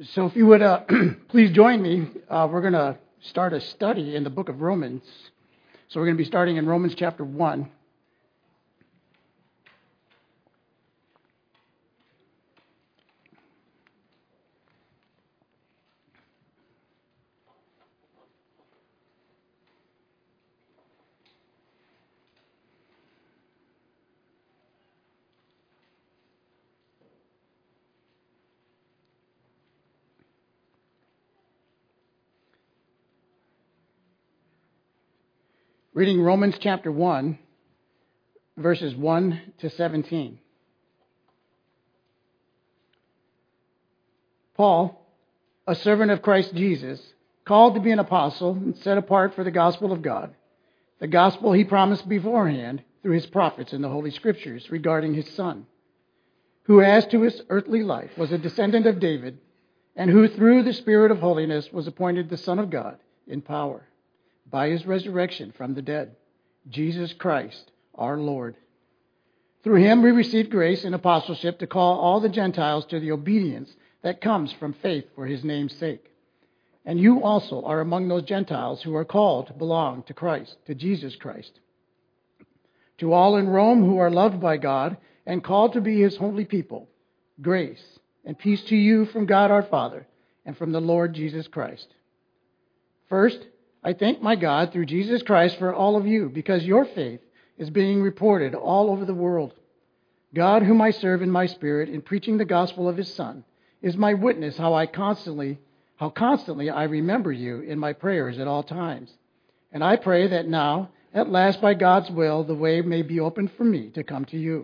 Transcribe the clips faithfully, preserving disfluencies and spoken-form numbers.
So if you would uh, please join me, uh, we're going to start a study in the book of Romans. So we're going to be starting in Romans chapter one. Reading Romans chapter one, verses one to seventeen. Paul, a servant of Christ Jesus, called to be an apostle and set apart for the gospel of God, the gospel he promised beforehand through his prophets in the Holy Scriptures regarding his Son, who as to his earthly life was a descendant of David, and who through the Spirit of holiness was appointed the Son of God in power, by his resurrection from the dead, Jesus Christ, our Lord. Through him we received grace and apostleship to call all the Gentiles to the obedience that comes from faith for his name's sake. And you also are among those Gentiles who are called to belong to Christ, to Jesus Christ. To all in Rome who are loved by God and called to be his holy people, grace and peace to you from God our Father and from the Lord Jesus Christ. First, I thank my God through Jesus Christ for all of you, because your faith is being reported all over the world. God, whom I serve in my spirit in preaching the gospel of his Son, is my witness how I constantly, how constantly I remember you in my prayers at all times. And I pray that now, at last by God's will, the way may be opened for me to come to you.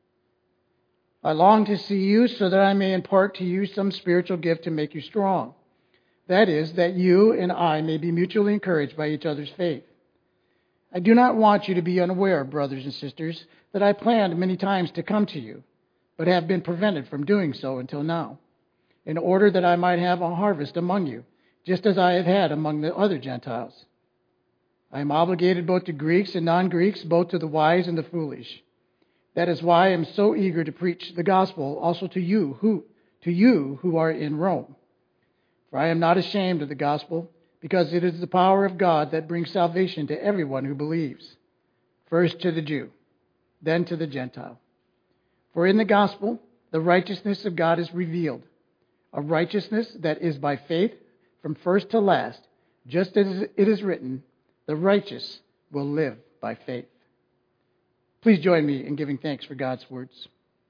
I long to see you so that I may impart to you some spiritual gift to make you strong. That is, that you and I may be mutually encouraged by each other's faith. I do not want you to be unaware, brothers and sisters, that I planned many times to come to you, but have been prevented from doing so until now, in order that I might have a harvest among you, just as I have had among the other Gentiles. I am obligated both to Greeks and non-Greeks, both to the wise and the foolish. That is why I am so eager to preach the gospel also to you who, to you who are in Rome. For I am not ashamed of the gospel, because it is the power of God that brings salvation to everyone who believes, first to the Jew, then to the Gentile. For in the gospel, the righteousness of God is revealed, a righteousness that is by faith from first to last, just as it is written, the righteous will live by faith. Please join me in giving thanks for God's words.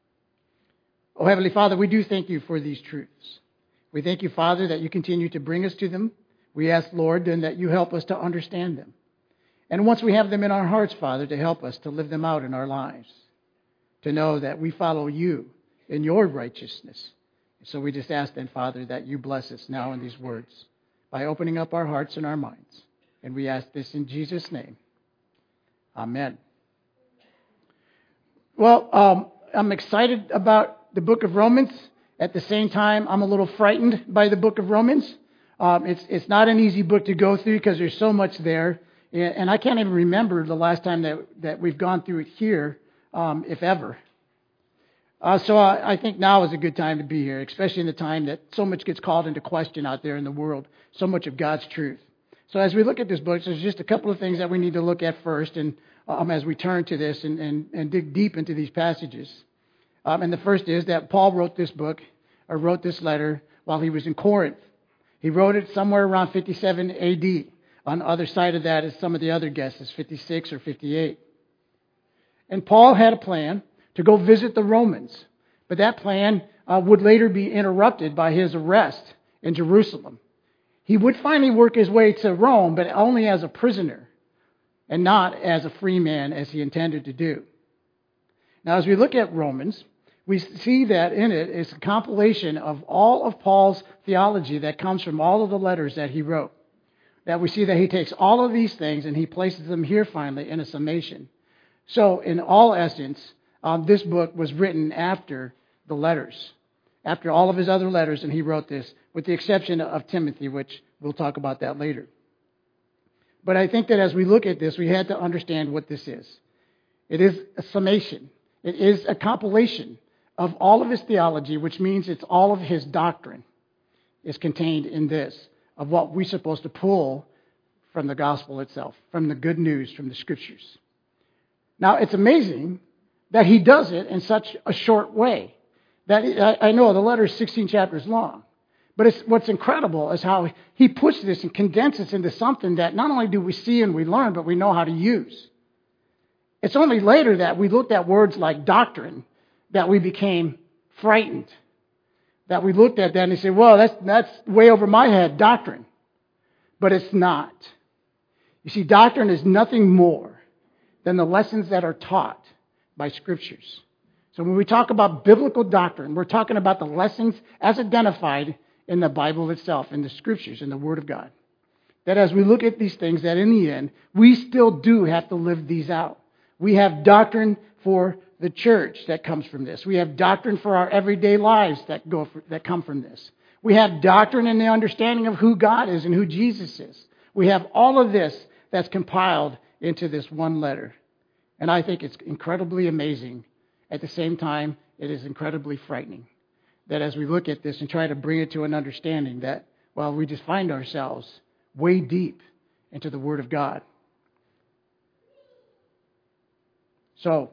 Oh, Heavenly Father, we do thank you for these truths. We thank you, Father, that you continue to bring us to them. We ask, Lord, then that you help us to understand them. And once we have them in our hearts, Father, to help us to live them out in our lives, to know that we follow you in your righteousness. So we just ask then, Father, that you bless us now in these words by opening up our hearts and our minds. And we ask this in Jesus' name. Amen. Well, um, I'm excited about the book of Romans. At the same time, I'm a little frightened by the book of Romans. Um, it's it's not an easy book to go through because there's so much there. And I can't even remember the last time that, that we've gone through it here, um, if ever. Uh, so I, I think now is a good time to be here, especially in the time that so much gets called into question out there in the world, so much of God's truth. So as we look at this book, there's just a couple of things that we need to look at first, and um, as we turn to this and, and, and dig deep into these passages. Um, and the first is that Paul wrote this book, or wrote this letter, while he was in Corinth. He wrote it somewhere around fifty-seven A D. On the other side of that is some of the other guesses, fifty-six or fifty-eight. And Paul had a plan to go visit the Romans, but that plan uh, would later be interrupted by his arrest in Jerusalem. He would finally work his way to Rome, but only as a prisoner, and not as a free man as he intended to do. Now, as we look at Romans, we see that in it is a compilation of all of Paul's theology that comes from all of the letters that he wrote. That we see that he takes all of these things and he places them here finally in a summation. So, in all essence, um, this book was written after the letters, after all of his other letters, and he wrote this, with the exception of Timothy, which we'll talk about that later. But I think that as we look at this, we had to understand what this is. It is a summation. It is a compilation of all of his theology, which means it's all of his doctrine. is contained in this, of what we're supposed to pull from the gospel itself, from the good news, from the scriptures. Now, it's amazing that he does it in such a short way. That I, I know the letter is sixteen chapters long, but it's, what's incredible is how he puts this and condenses into something that not only do we see and we learn, but we know how to use. It's only later that we looked at words like doctrine that we became frightened. That we looked at that and said, well, that's, that's way over my head, doctrine. But it's not. You see, doctrine is nothing more than the lessons that are taught by scriptures. So when we talk about biblical doctrine, we're talking about the lessons as identified in the Bible itself, in the scriptures, in the Word of God. That as we look at these things, that in the end, we still do have to live these out. We have doctrine for the church that comes from this. We have doctrine for our everyday lives that go for, that come from this. We have doctrine in the understanding of who God is and who Jesus is. We have all of this that's compiled into this one letter. And I think it's incredibly amazing. At the same time, it is incredibly frightening. That as we look at this and try to bring it to an understanding that, well, we just find ourselves way deep into the Word of God. So,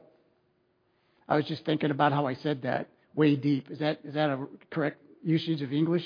I was just thinking about how I said that, way deep. Is that is that a correct usage of English?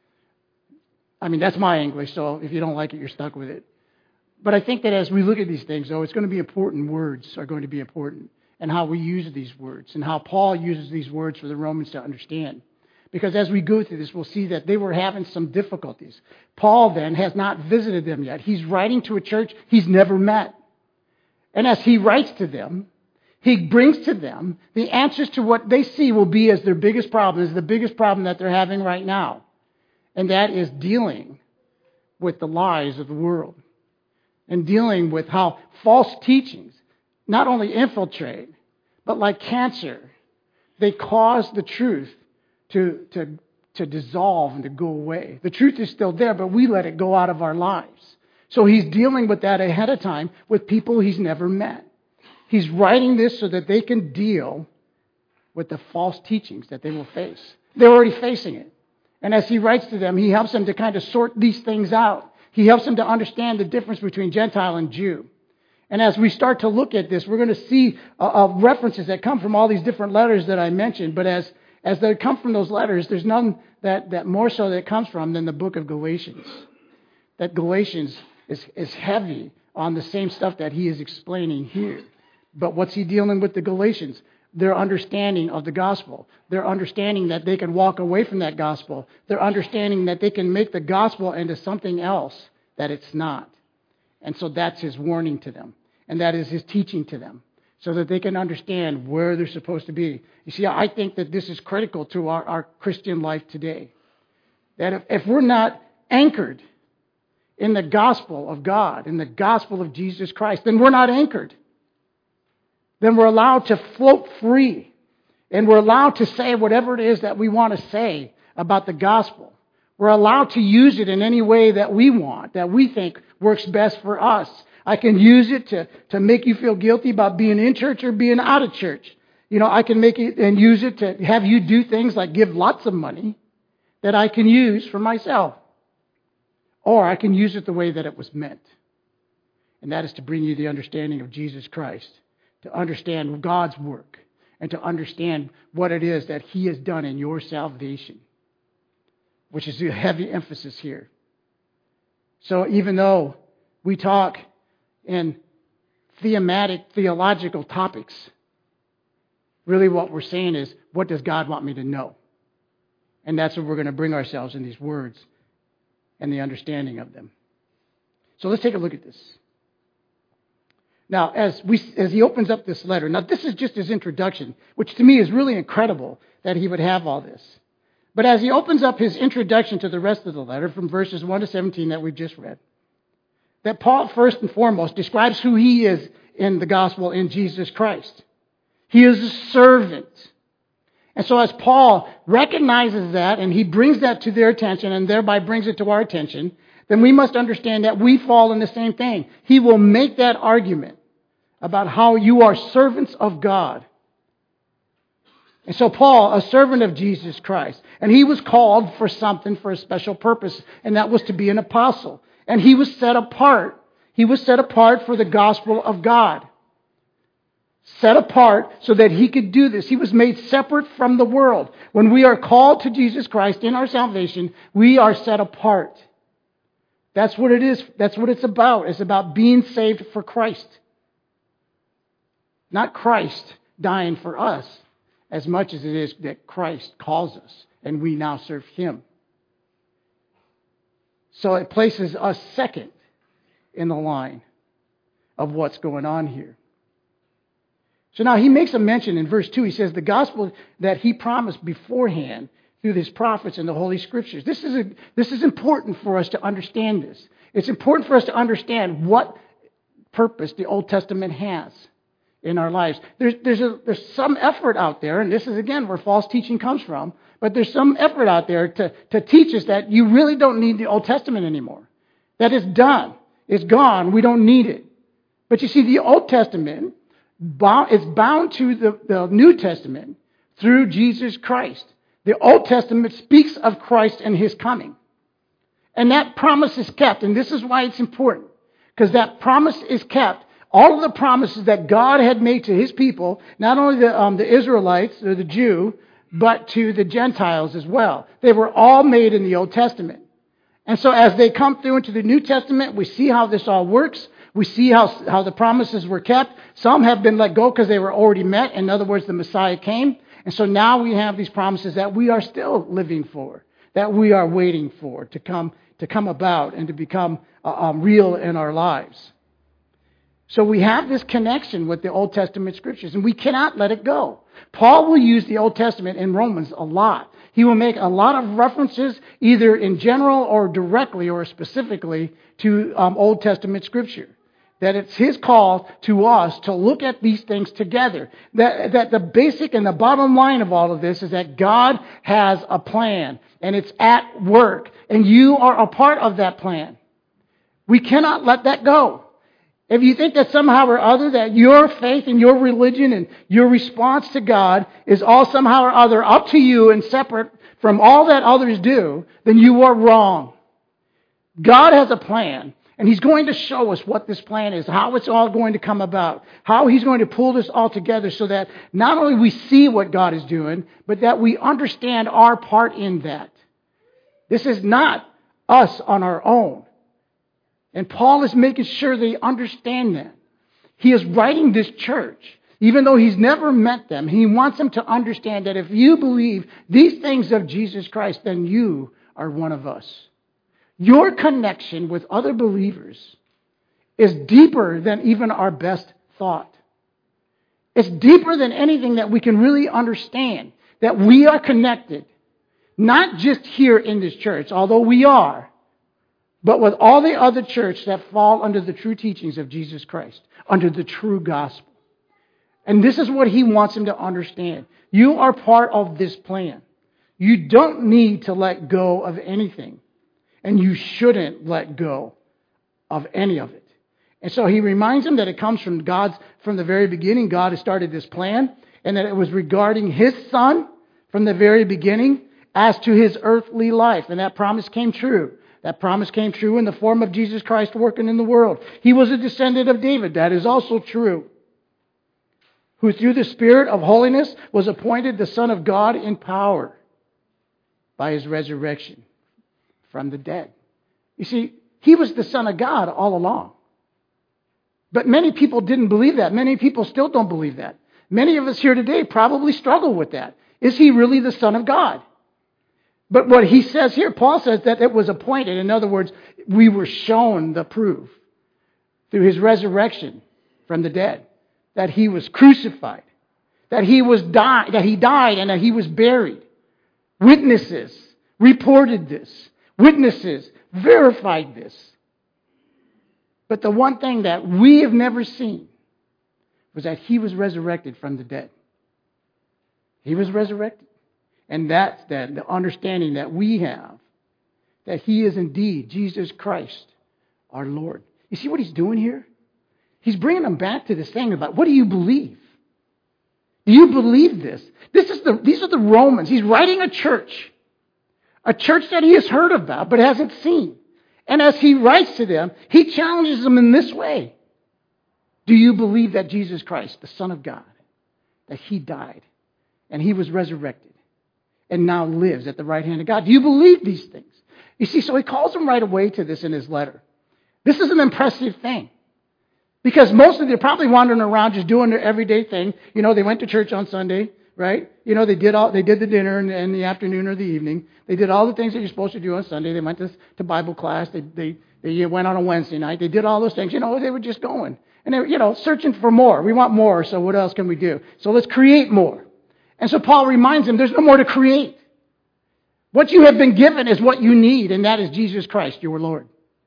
I mean, that's my English, so if you don't like it, you're stuck with it. But I think that as we look at these things, though, it's going to be important. Words are going to be important, and how we use these words, and how Paul uses these words for the Romans to understand. Because as we go through this, we'll see that they were having some difficulties. Paul, then, has not visited them yet. He's writing to a church he's never met. And as he writes to them, he brings to them the answers to what they see will be as their biggest problem, is the biggest problem that they're having right now. And that is dealing with the lies of the world. And dealing with how false teachings not only infiltrate, but like cancer, they cause the truth to, to, to dissolve and to go away. The truth is still there, but we let it go out of our lives. So he's dealing with that ahead of time with people he's never met. He's writing this so that they can deal with the false teachings that they will face. They're already facing it. And as he writes to them, he helps them to kind of sort these things out. He helps them to understand the difference between Gentile and Jew. And as we start to look at this, we're going to see uh, uh, references that come from all these different letters that I mentioned. But as, as they come from those letters, there's none that, that more so that it comes from than the book of Galatians. That Galatians is, is heavy on the same stuff that he is explaining here. But what's he dealing with the Galatians? Their understanding of the gospel. Their understanding that they can walk away from that gospel. Their understanding that they can make the gospel into something else that it's not. And so that's his warning to them. And that is his teaching to them. So that they can understand where they're supposed to be. You see, I think that this is critical to our, our Christian life today. That if, if we're not anchored in the gospel of God, in the gospel of Jesus Christ, then we're not anchored. Then we're allowed to float free. And we're allowed to say whatever it is that we want to say about the gospel. We're allowed to use it in any way that we want, that we think works best for us. I can use it to, to make you feel guilty about being in church or being out of church. You know, I can make it and use it to have you do things like give lots of money that I can use for myself. Or I can use it the way that it was meant. And that is to bring you the understanding of Jesus Christ. To understand God's work and to understand what it is that He has done in your salvation, which is a heavy emphasis here. So even though we talk in thematic, theological topics, really what we're saying is, what does God want me to know? And that's what we're going to bring ourselves in these words and the understanding of them. So let's take a look at this. Now, as we as he opens up this letter, now this is just his introduction, which to me is really incredible that he would have all this. But as he opens up his introduction to the rest of the letter from verses one to seventeen that we've just read, that Paul first and foremost describes who he is in the gospel in Jesus Christ. He is a servant. And so as Paul recognizes that and he brings that to their attention and thereby brings it to our attention, then we must understand that we fall in the same thing. He will make that argument about how you are servants of God. And so Paul, a servant of Jesus Christ, and he was called for something, for a special purpose, and that was to be an apostle. And he was set apart. He was set apart for the gospel of God. Set apart so that he could do this. He was made separate from the world. When we are called to Jesus Christ in our salvation, we are set apart. That's what it is. That's what it's about. It's about being saved for Christ. Not Christ dying for us, as much as it is that Christ calls us and we now serve Him. So it places us second in the line of what's going on here. So now he makes a mention in verse two. He says the gospel that he promised beforehand through his prophets and the Holy Scriptures. This is, a, this is important for us to understand this. It's important for us to understand what purpose the Old Testament has in our lives. There's, there's, a, there's some effort out there, and this is again where false teaching comes from, but there's some effort out there to, to teach us that you really don't need the Old Testament anymore. That it's done. It's gone. We don't need it. But you see, the Old Testament is bound to the, the New Testament through Jesus Christ. The Old Testament speaks of Christ and His coming. And that promise is kept. And this is why it's important. Because that promise is kept. All of the promises that God had made to His people, not only the, um, the Israelites or the Jew, but to the Gentiles as well. They were all made in the Old Testament. And so as they come through into the New Testament, we see how this all works. We see how, how the promises were kept. Some have been let go because they were already met. In other words, the Messiah came. And so now we have these promises that we are still living for, that we are waiting for to come to come about and to become uh, um, real in our lives. So we have this connection with the Old Testament Scriptures, and we cannot let it go. Paul will use the Old Testament in Romans a lot. He will make a lot of references, either in general or directly or specifically, to um, Old Testament Scripture. That it's his call to us to look at these things together. That, that the basic and the bottom line of all of this is that God has a plan, and it's at work, and you are a part of that plan. We cannot let that go. If you think that somehow or other that your faith and your religion and your response to God is all somehow or other up to you and separate from all that others do, then you are wrong. God has a plan. And He's going to show us what this plan is, how it's all going to come about, how He's going to pull this all together so that not only we see what God is doing, but that we understand our part in that. This is not us on our own. And Paul is making sure they understand that. He is writing this church, even though he's never met them. He wants them to understand that if you believe these things of Jesus Christ, then you are one of us. Your connection with other believers is deeper than even our best thought. It's deeper than anything that we can really understand. That we are connected, not just here in this church, although we are, but with all the other churches that fall under the true teachings of Jesus Christ, under the true gospel. And this is what he wants them to understand. You are part of this plan. You don't need to let go of anything. And you shouldn't let go of any of it. And so he reminds them that it comes from God's, from the very beginning, God has started this plan, and that it was regarding His Son from the very beginning as to His earthly life. And that promise came true. That promise came true in the form of Jesus Christ working in the world. He was a descendant of David. That is also true. Who through the Spirit of holiness was appointed the Son of God in power by His resurrection from the dead. You see, He was the Son of God all along. But many people didn't believe that. Many people still don't believe that. Many of us here today probably struggle with that. Is He really the Son of God? But what he says here, Paul says that it was appointed. In other words, we were shown the proof through His resurrection from the dead. That He was crucified. That He was died, that He died and that He was buried. Witnesses reported this. Witnesses verified this. But the one thing that we have never seen was that He was resurrected from the dead. He was resurrected. And that's that, the understanding that we have, that He is indeed Jesus Christ, our Lord. You see what He's doing here? He's bringing them back to this thing about, what do you believe? Do you believe this? This is the, these are the Romans. He's writing a church. A church that he has heard about but hasn't seen. And as he writes to them, he challenges them in this way. Do you believe that Jesus Christ, the Son of God, that he died and he was resurrected and now lives at the right hand of God? Do you believe these things? You see, so he calls them right away to this in his letter. This is an impressive thing. Because most of them are probably wandering around just doing their everyday thing. You know, they went to church on Sunday, right? You know, they did all they did the dinner in, in the afternoon or the evening. They did all the things that you're supposed to do on Sunday. They went to, to Bible class. They, they they went on a Wednesday night. They did all those things. You know, they were just going. And they were, you know, searching for more. We want more, so what else can we do? So let's create more. And so Paul reminds them there's no more to create. What you have been given is what you need, and that is Jesus Christ, your Lord.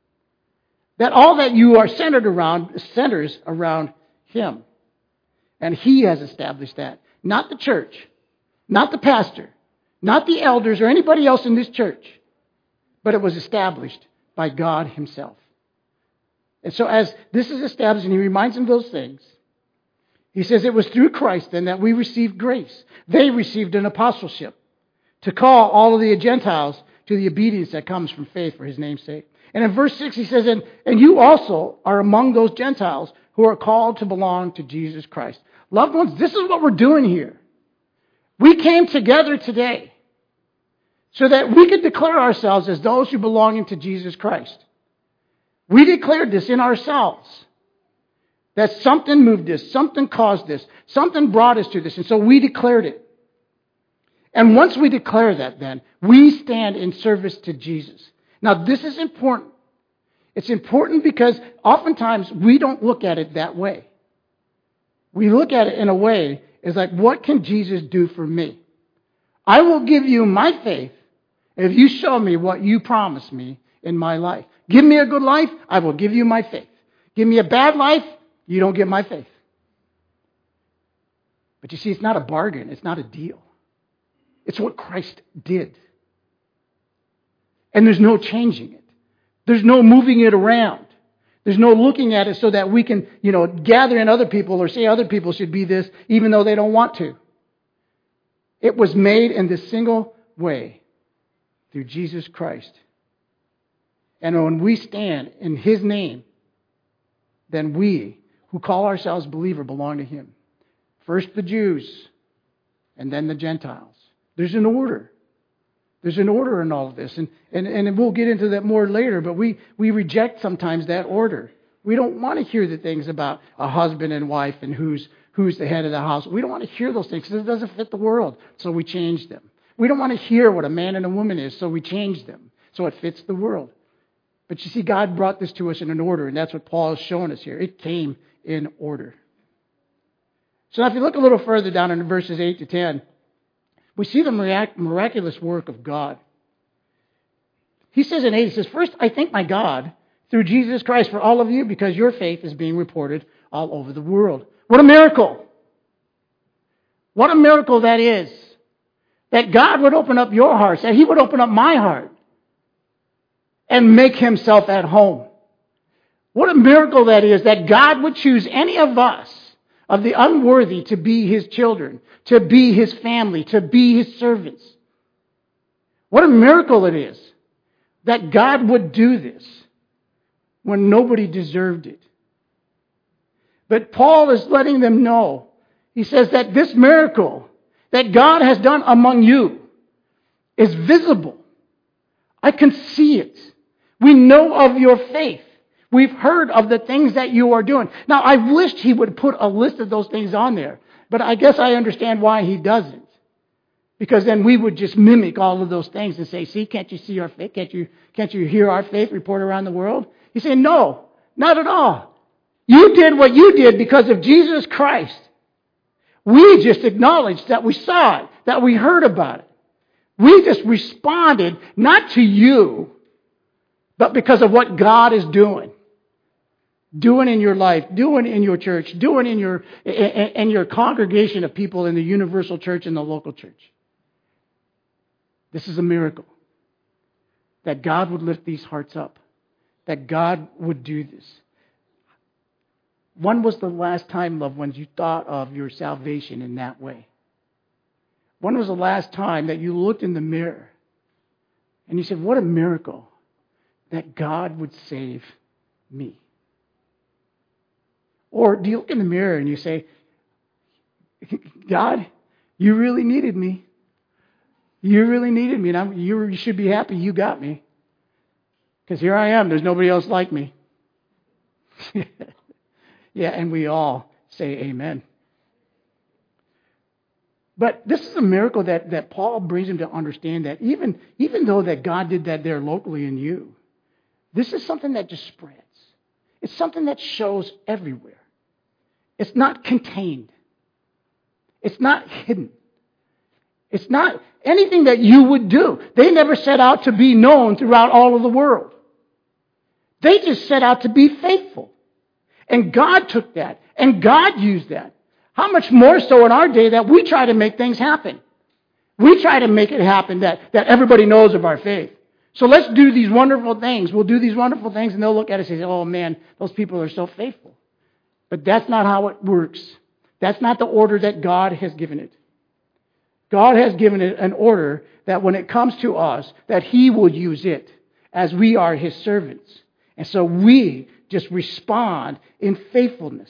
That all that you are centered around centers around him. And he has established that. Not the church, not the pastor, not the elders or anybody else in this church. But it was established by God himself. And so as this is established, and he reminds them of those things, he says it was through Christ then that we received grace. They received an apostleship to call all of the Gentiles to the obedience that comes from faith for his name's sake. And in verse six he says, and, and you also are among those Gentiles who are called to belong to Jesus Christ. Loved ones, this is what we're doing here. We came together today so that we could declare ourselves as those who belong to Jesus Christ. We declared this in ourselves. That something moved this, something caused this, something brought us to this, and so we declared it. And once we declare that then, we stand in service to Jesus. Now this is important. It's important because oftentimes we don't look at it that way. We look at it in a way as like, what can Jesus do for me? I will give you my faith if you show me what you promised me in my life. Give me a good life, I will give you my faith. Give me a bad life, you don't get my faith. But you see, it's not a bargain. It's not a deal. It's what Christ did. And there's no changing it. There's no moving it around. There's no looking at it so that we can, you know, gather in other people or say other people should be this even though they don't want to. It was made in this single way through Jesus Christ. And when we stand in his name, then we who call ourselves believer belong to him. First the Jews and then the Gentiles. There's an order. There's an order in all of this. And, and, and we'll get into that more later, but we, we reject sometimes that order. We don't want to hear the things about a husband and wife and who's, who's the head of the house. We don't want to hear those things because it doesn't fit the world, so we change them. We don't want to hear what a man and a woman is, so we change them, so it fits the world. But you see, God brought this to us in an order, and that's what Paul is showing us here. It came in order. So now if you look a little further down in verses eight to ten, we see the miraculous work of God. He says in eight, he says, first, I thank my God through Jesus Christ for all of you because your faith is being reported all over the world. What a miracle. What a miracle that is. That God would open up your hearts, that he would open up my heart and make himself at home. What a miracle that is, that God would choose any of us, of the unworthy, to be his children, to be his family, to be his servants. What a miracle it is that God would do this when nobody deserved it. But Paul is letting them know, he says that this miracle that God has done among you is visible. I can see it. We know of your faith. We've heard of the things that you are doing. Now, I wished he would put a list of those things on there, but I guess I understand why he doesn't. Because then we would just mimic all of those things and say, see, can't you see our faith? Can't you, can't you hear our faith report around the world? He's saying, no, not at all. You did what you did because of Jesus Christ. We just acknowledged that we saw it, that we heard about it. We just responded not to you, but because of what God is doing. Doing in your life, doing in your church, doing in your in your congregation of people in the universal church and the local church. This is a miracle. That God would lift these hearts up. That God would do this. When was the last time, loved ones, you thought of your salvation in that way? When was the last time that you looked in the mirror and you said, what a miracle that God would save me? Or do you look in the mirror and you say, God, you really needed me. You really needed me, and I'm, you should be happy you got me. Because here I am. There's nobody else like me. Yeah, and we all say amen. But this is a miracle that, that Paul brings him to understand that even, even though that God did that there locally in you, this is something that just spreads. It's something that shows everywhere. It's not contained. It's not hidden. It's not anything that you would do. They never set out to be known throughout all of the world. They just set out to be faithful. And God took that. And God used that. How much more so in our day that we try to make things happen. We try to make it happen that, that everybody knows of our faith. So let's do these wonderful things. We'll do these wonderful things and they'll look at us and say, oh man, those people are so faithful. But that's not how it works. That's not the order that God has given it. God has given it an order that when it comes to us, that He will use it as we are His servants. And so we just respond in faithfulness.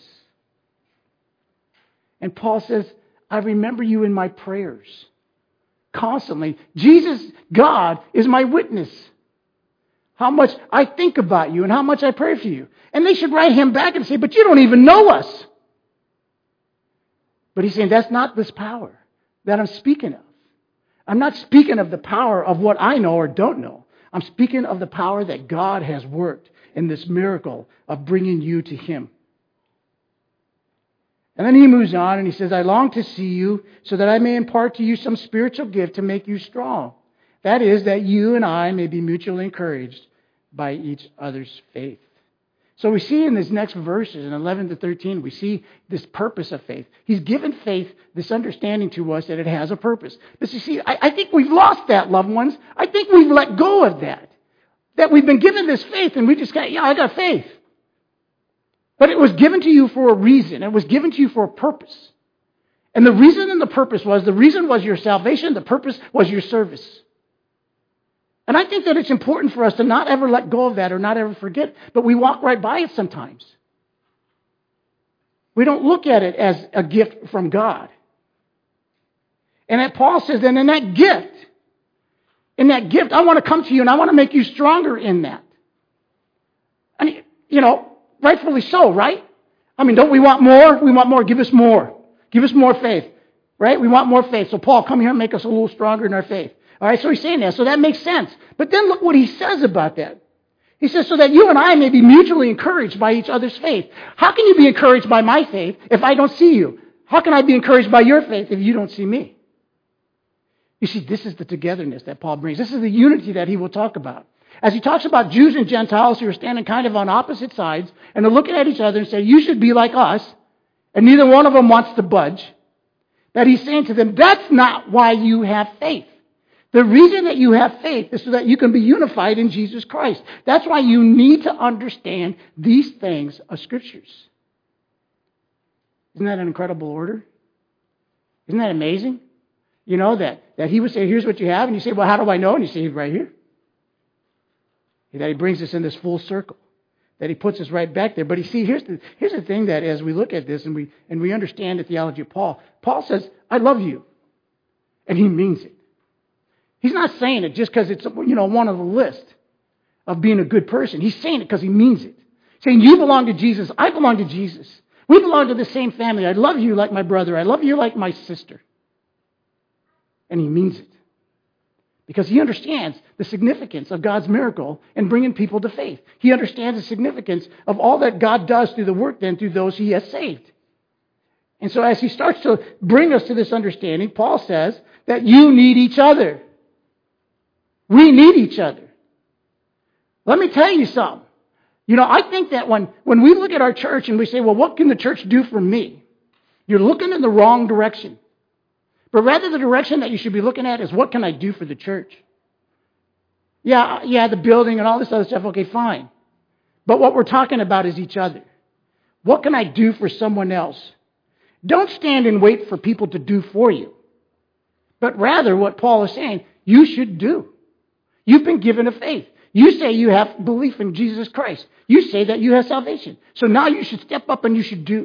And Paul says, I remember you in my prayers. Constantly. Jesus, God, is my witness. How much I think about you and how much I pray for you. And they should write him back and say, but you don't even know us. But he's saying, that's not this power that I'm speaking of. I'm not speaking of the power of what I know or don't know. I'm speaking of the power that God has worked in this miracle of bringing you to Him. And then he moves on and he says, I long to see you so that I may impart to you some spiritual gift to make you strong. That is, that you and I may be mutually encouraged by each other's faith. So we see in these next verses, in eleven to thirteen, we see this purpose of faith. He's given faith this understanding to us that it has a purpose. But you see, I, I think we've lost that, loved ones. I think we've let go of that. That we've been given this faith and we just got, yeah, I got faith. But it was given to you for a reason. It was given to you for a purpose. And the reason and the purpose was, the reason was your salvation, the purpose was your service. And I think that it's important for us to not ever let go of that or not ever forget, but we walk right by it sometimes. We don't look at it as a gift from God. And that Paul says, then in that gift, in that gift, I want to come to you and I want to make you stronger in that. I mean, you know, rightfully so, right? I mean, don't we want more? We want more. Give us more. Give us more faith, right? We want more faith. So Paul, come here and make us a little stronger in our faith. All right, so he's saying that. So that makes sense. But then look what he says about that. He says, so that you and I may be mutually encouraged by each other's faith. How can you be encouraged by my faith if I don't see you? How can I be encouraged by your faith if you don't see me? You see, this is the togetherness that Paul brings. This is the unity that he will talk about. As he talks about Jews and Gentiles who are standing kind of on opposite sides, and they're looking at each other and saying, you should be like us, and neither one of them wants to budge, that he's saying to them, that's not why you have faith. The reason that you have faith is so that you can be unified in Jesus Christ. That's why you need to understand these things of Scriptures. Isn't that an incredible order? Isn't that amazing? You know, that, that he would say, here's what you have. And you say, well, how do I know? And you say, right here. That he brings us in this full circle. That he puts us right back there. But you see, here's the, here's the thing that as we look at this and we, and we understand the theology of Paul, Paul says, I love you. And he means it. He's not saying it just because it's, you know, one of the list of being a good person. He's saying it because he means it. Saying, you belong to Jesus. I belong to Jesus. We belong to the same family. I love you like my brother. I love you like my sister. And he means it. Because he understands the significance of God's miracle in bringing people to faith. He understands the significance of all that God does through the work then through those he has saved. And so as he starts to bring us to this understanding, Paul says that you need each other. We need each other. Let me tell you something. You know, I think that when, when we look at our church and we say, well, what can the church do for me? You're looking in the wrong direction. But rather the direction that you should be looking at is, what can I do for the church? Yeah, yeah, the building and all this other stuff, okay, fine. But what we're talking about is each other. What can I do for someone else? Don't stand and wait for people to do for you. But rather, what Paul is saying, you should do. You've been given a faith. You say you have belief in Jesus Christ. You say that you have salvation. So now you should step up and you should do.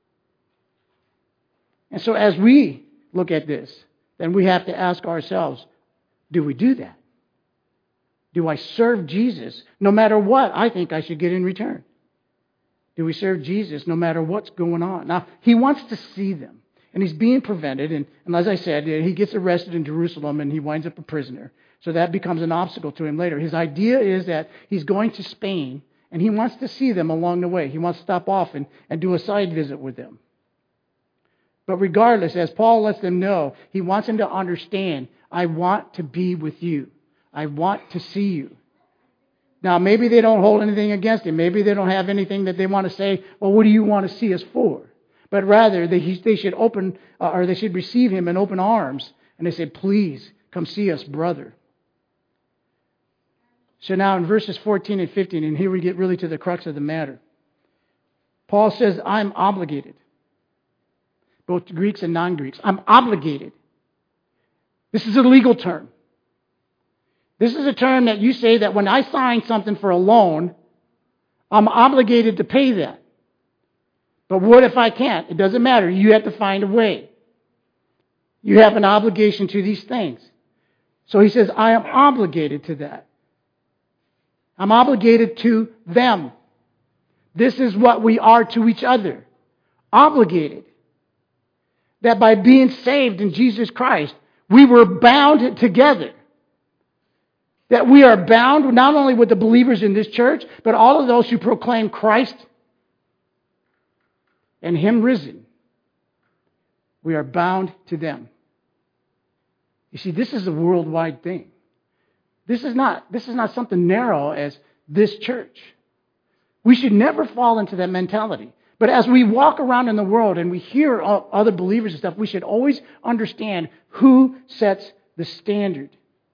And so as we look at this, then we have to ask ourselves, do we do that? Do I serve Jesus no matter what I think I should get in return? Do we serve Jesus no matter what's going on? Now, he wants to see them, and he's being prevented. And, and as I said, he gets arrested in Jerusalem, and he winds up a prisoner. So that becomes an obstacle to him later. His idea is that he's going to Spain, and he wants to see them along the way. He wants to stop off and, and do a side visit with them. But regardless, as Paul lets them know, he wants them to understand, I want to be with you. I want to see you. Now, maybe they don't hold anything against him. Maybe they don't have anything that they want to say, well, what do you want to see us for? But rather, they, they should open, uh, or they should receive him in open arms. And they say, please, come see us, brother. So now in verses fourteen and fifteen, and here we get really to the crux of the matter. Paul says, I'm obligated. Both Greeks and non-Greeks. I'm obligated. This is a legal term. This is a term that you say that when I sign something for a loan, I'm obligated to pay that. But what if I can't? It doesn't matter. You have to find a way. You have an obligation to these things. So he says, I am obligated to that. I'm obligated to them. This is what we are to each other. Obligated. That by being saved in Jesus Christ, we were bound together. That we are bound not only with the believers in this church, but all of those who proclaim Christ and Him risen. We are bound to them. You see, this is a worldwide thing. This is not, this is not something narrow as this church. We should never fall into that mentality. But as we walk around in the world and we hear other believers and stuff, we should always understand who sets the standard.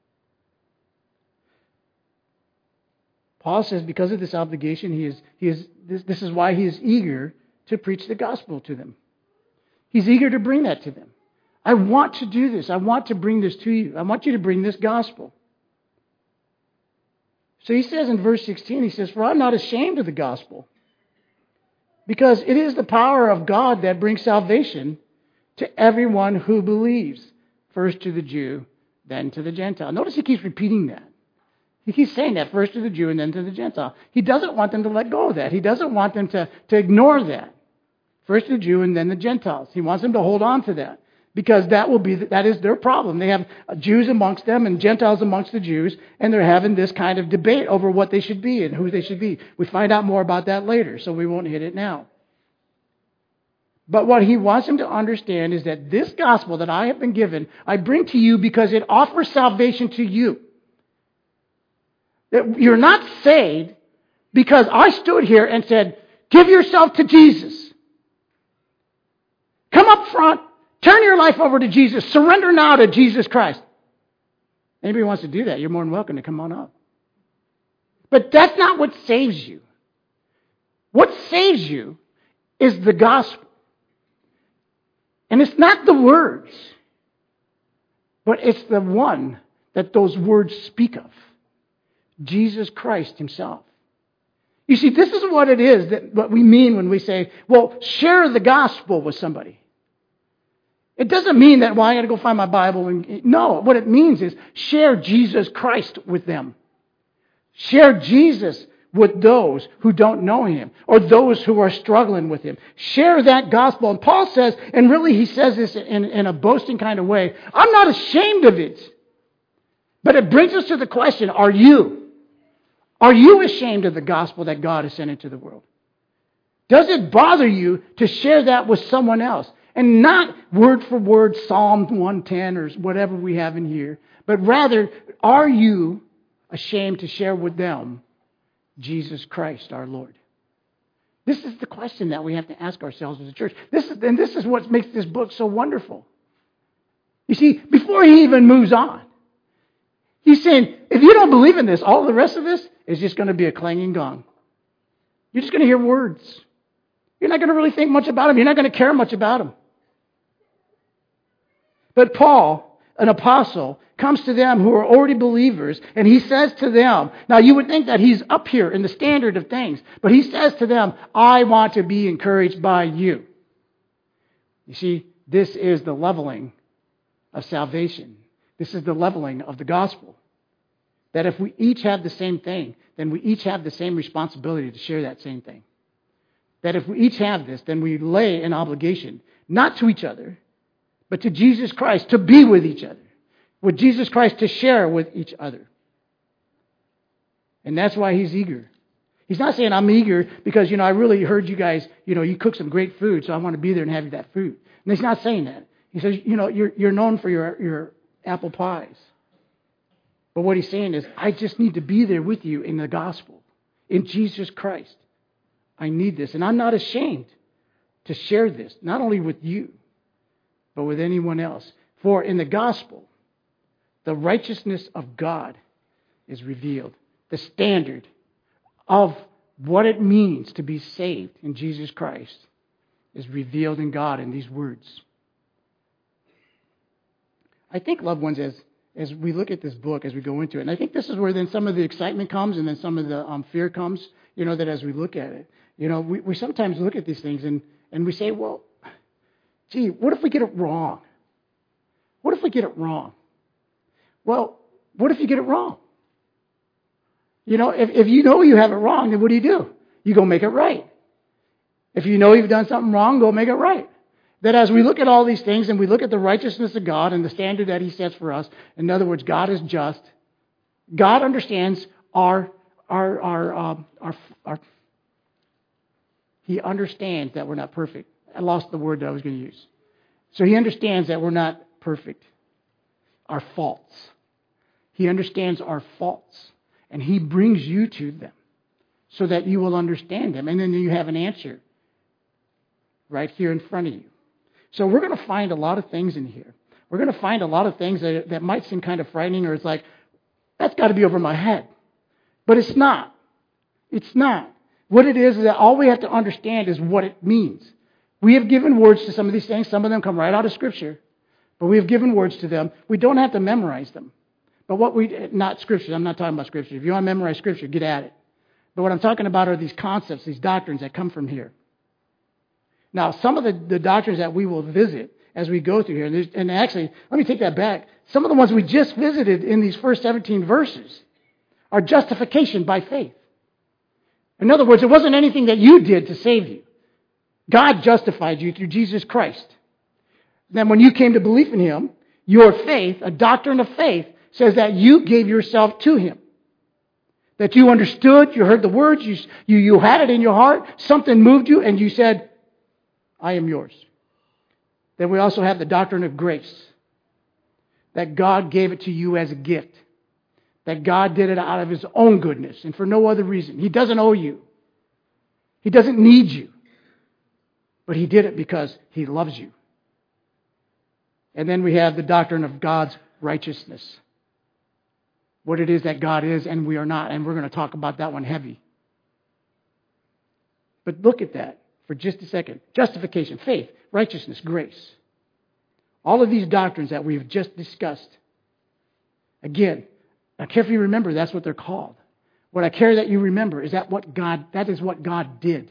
Paul says because of this obligation, he is, he is, this, this is why he is eager to preach the gospel to them. He's eager to bring that to them. I want to do this. I want to bring this to you. I want you to bring this gospel. So he says in verse sixteen, he says, for I'm not ashamed of the gospel, because it is the power of God that brings salvation to everyone who believes, first to the Jew, then to the Gentile. Notice he keeps repeating that. He keeps saying that, first to the Jew and then to the Gentile. He doesn't want them to let go of that. He doesn't want them to, to ignore that. First the Jew and then the Gentiles. He wants them to hold on to that. Because that will be that is their problem. They have Jews amongst them and Gentiles amongst the Jews, and they're having this kind of debate over what they should be and who they should be. We find out more about that later, so we won't hit it now. But what he wants them to understand is that this gospel that I have been given, I bring to you because it offers salvation to you. That you're not saved because I stood here and said, give yourself to Jesus. Come up front. Turn your life over to Jesus. Surrender now to Jesus Christ. Anybody wants to do that, you're more than welcome to come on up. But that's not what saves you. What saves you is the gospel. And it's not the words, but it's the one that those words speak of. Jesus Christ Himself. You see, this is what it is, that what we mean when we say, well, share the gospel with somebody. It doesn't mean that, well, I got to go find my Bible. And no, what it means is share Jesus Christ with them. Share Jesus with those who don't know Him or those who are struggling with Him. Share that gospel. And Paul says, and really he says this in, in a boasting kind of way, I'm not ashamed of it. But it brings us to the question, are you? Are you ashamed of the gospel that God has sent into the world? Does it bother you to share that with someone else? And not word for word Psalm one ten or whatever we have in here. But rather, are you ashamed to share with them Jesus Christ our Lord? This is the question that we have to ask ourselves as a church. This is, and this is what makes this book so wonderful. You see, before he even moves on, he's saying, if you don't believe in this, all the rest of this is just going to be a clanging gong. You're just going to hear words. You're not going to really think much about them. You're not going to care much about them. But Paul, an apostle, comes to them who are already believers, and he says to them, now you would think that he's up here in the standard of things, but he says to them, I want to be encouraged by you. You see, this is the leveling of salvation. This is the leveling of the gospel. That if we each have the same thing, then we each have the same responsibility to share that same thing. That if we each have this, then we lay an obligation, not to each other, but to Jesus Christ, to be with each other. With Jesus Christ to share with each other. And that's why he's eager. He's not saying I'm eager because, you know, I really heard you guys, you know, you cook some great food, so I want to be there and have that food. And he's not saying that. He says, you know, you're, you're known for your, your apple pies. But what he's saying is, I just need to be there with you in the gospel, in Jesus Christ. I need this. And I'm not ashamed to share this, not only with you, but with anyone else. For in the gospel, the righteousness of God is revealed. The standard of what it means to be saved in Jesus Christ is revealed in God in these words. I think, loved ones, as, as we look at this book, as we go into it, and I think this is where then some of the excitement comes and then some of the um, fear comes, you know, that as we look at it, you know, we, we sometimes look at these things and, and we say, well, gee, what if we get it wrong? What if we get it wrong? Well, what if you get it wrong? You know, if, if you know you have it wrong, then what do you do? You go make it right. If you know you've done something wrong, go make it right. That as we look at all these things and we look at the righteousness of God and the standard that he sets for us, in other words, God is just. God understands our, our, our, um, our, our, he understands that we're not perfect. I lost the word that I was going to use. So he understands that we're not perfect. Our faults. He understands our faults. And he brings you to them so that you will understand them. And then you have an answer right here in front of you. So we're going to find a lot of things in here. We're going to find a lot of things that, that might seem kind of frightening, or it's like, that's got to be over my head. But it's not. It's not. What it is is that all we have to understand is what it means. We have given words to some of these things. Some of them come right out of Scripture. But we have given words to them. We don't have to memorize them. But what we, not Scripture, I'm not talking about Scripture. If you want to memorize Scripture, get at it. But what I'm talking about are these concepts, these doctrines that come from here. Now, some of the, the doctrines that we will visit as we go through here, and, and actually, let me take that back. Some of the ones we just visited in these first seventeen verses are justification by faith. In other words, it wasn't anything that you did to save you. God justified you through Jesus Christ. Then when you came to belief in him, your faith, a doctrine of faith, says that you gave yourself to him. That you understood, you heard the words, you, you, you had it in your heart, something moved you, and you said, I am yours. Then we also have the doctrine of grace. That God gave it to you as a gift. That God did it out of his own goodness and for no other reason. He doesn't owe you. He doesn't need you. But he did it because he loves you. And then we have the doctrine of God's righteousness. What it is that God is and we are not. And we're going to talk about that one heavy. But look at that for just a second. Justification, faith, righteousness, grace. All of these doctrines that we've just discussed. Again, I care if you remember that's what they're called. What I care that you remember is that what God that is what God did.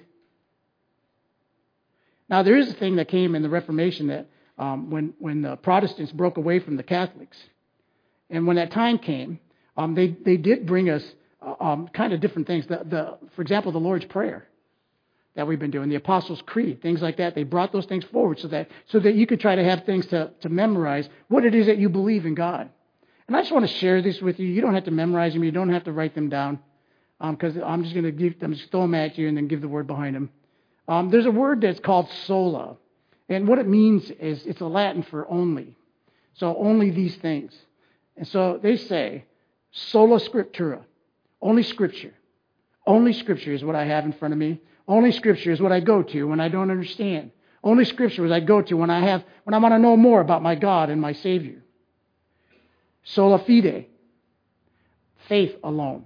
Now there is a thing that came in the Reformation that um, when when the Protestants broke away from the Catholics, and when that time came, um, they they did bring us uh, um, kind of different things. The the for example, the Lord's Prayer that we've been doing, the Apostles' Creed, things like that. They brought those things forward so that so that you could try to have things to to memorize what it is that you believe in God. And I just want to share this with you. You don't have to memorize them. You don't have to write them down because um, I'm just going to give them, just throw them at you and then give the word behind them. Um, there's a word that's called sola. And what it means is it's a Latin for only. So only these things. And so they say sola scriptura. Only Scripture. Only Scripture is what I have in front of me. Only Scripture is what I go to when I don't understand. Only Scripture is what I go to when I have when I want to know more about my God and my Savior. Sola fide, faith alone.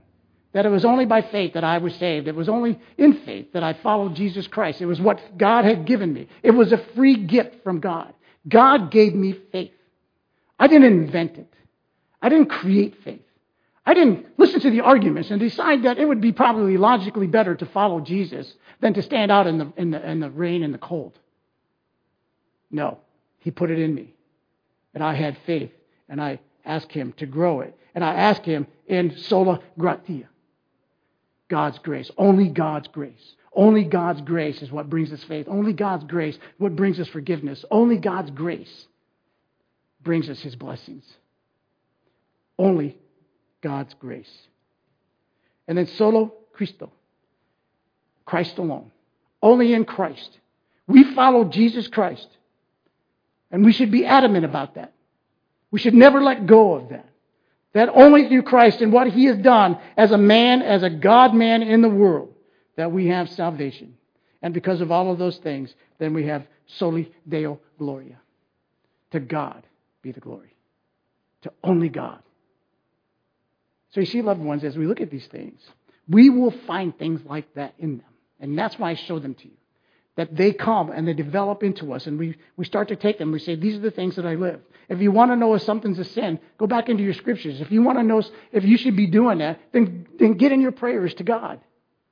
That it was only by faith that I was saved. It was only in faith that I followed Jesus Christ. It was what God had given me. It was a free gift from God. God gave me faith. I didn't invent it. I didn't create faith. I didn't listen to the arguments and decide that it would be probably logically better to follow Jesus than to stand out in the, in the, in the rain and the cold. No, He put it in me. And I had faith. And I asked Him to grow it. And I asked Him in sola gratia. God's grace. Only God's grace. Only God's grace is what brings us faith. Only God's grace what brings us forgiveness. Only God's grace brings us His blessings. Only God's grace. And then solo Christo. Christ alone. Only in Christ. We follow Jesus Christ. And we should be adamant about that. We should never let go of that. That only through Christ and what He has done as a man, as a God-man in the world, that we have salvation. And because of all of those things, then we have soli Deo Gloria. To God be the glory. To only God. So you see, loved ones, as we look at these things, we will find things like that in them. And that's why I show them to you. That they come and they develop into us, and we, we start to take them. We say, these are the things that I live. If you want to know if something's a sin, go back into your scriptures. If you want to know if you should be doing that, then, then get in your prayers to God.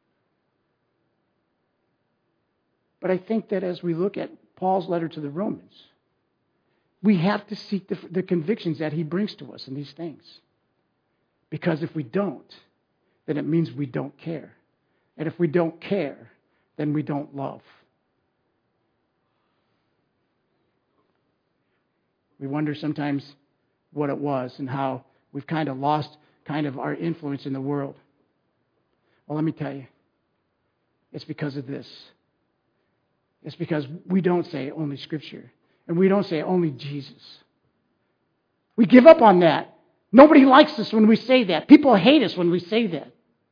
But I think that as we look at Paul's letter to the Romans, we have to seek the, the convictions that he brings to us in these things. Because if we don't, then it means we don't care. And if we don't care, then we don't love. We wonder sometimes what it was and how we've kind of lost kind of our influence in the world. Well, let me tell you. It's because of this. It's because we don't say only Scripture. And we don't say only Jesus. We give up on that. Nobody likes us when we say that. People hate us when we say that.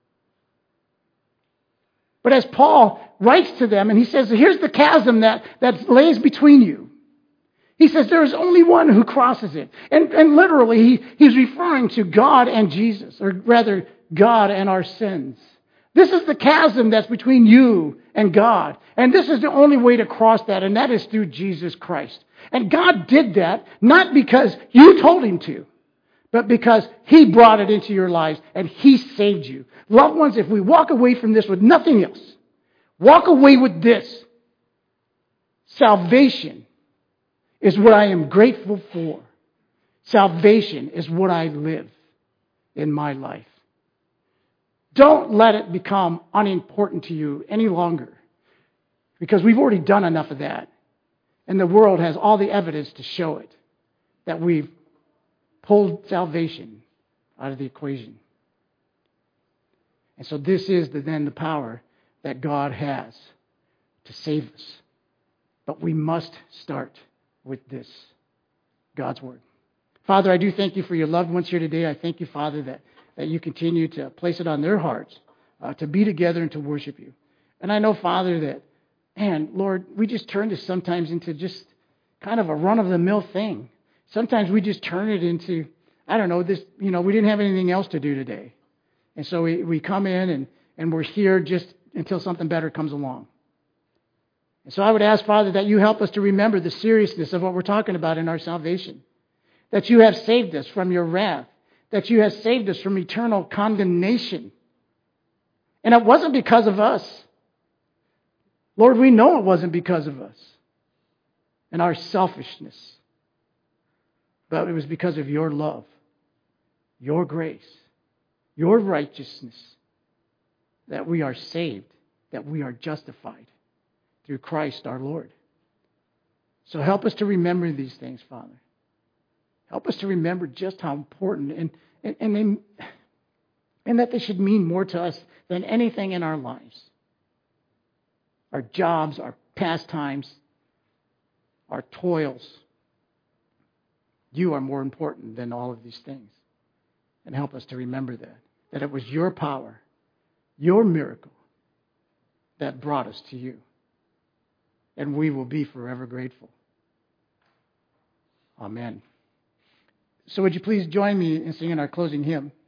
But as Paul writes to them, and he says, here's the chasm that, that lays between you. He says there is only one who crosses it. And, and literally, he, he's referring to God and Jesus, or rather, God and our sins. This is the chasm that's between you and God. And this is the only way to cross that, and that is through Jesus Christ. And God did that, not because you told Him to, but because He brought it into your lives, and He saved you. Loved ones, if we walk away from this with nothing else, walk away with this. Salvation is what I am grateful for. Salvation is what I live in my life. Don't let it become unimportant to you any longer, because we've already done enough of that. And the world has all the evidence to show it, that we've pulled salvation out of the equation. And so this is the, then the power that God has to save us. But we must start with this, God's Word. Father, I do thank You for your loved ones here today. I thank You, Father, that, that You continue to place it on their hearts uh, to be together and to worship You. And I know, Father, that, man, Lord, we just turn this sometimes into just kind of a run-of-the-mill thing. Sometimes we just turn it into, I don't know, this, you know, we didn't have anything else to do today. And so we, we come in and, and we're here just until something better comes along. And so I would ask, Father, that You help us to remember the seriousness of what we're talking about in our salvation. That You have saved us from Your wrath. That You have saved us from eternal condemnation. And it wasn't because of us. Lord, we know it wasn't because of us and our selfishness. But it was because of Your love, Your grace, Your righteousness, that we are saved, that we are justified through Christ our Lord. So help us to remember these things, Father. Help us to remember just how important and, and, and, they, and that they should mean more to us than anything in our lives. Our jobs, our pastimes, our toils. You are more important than all of these things. And help us to remember that. That it was Your power, Your miracle that brought us to You. And we will be forever grateful. Amen. So would you please join me in singing our closing hymn?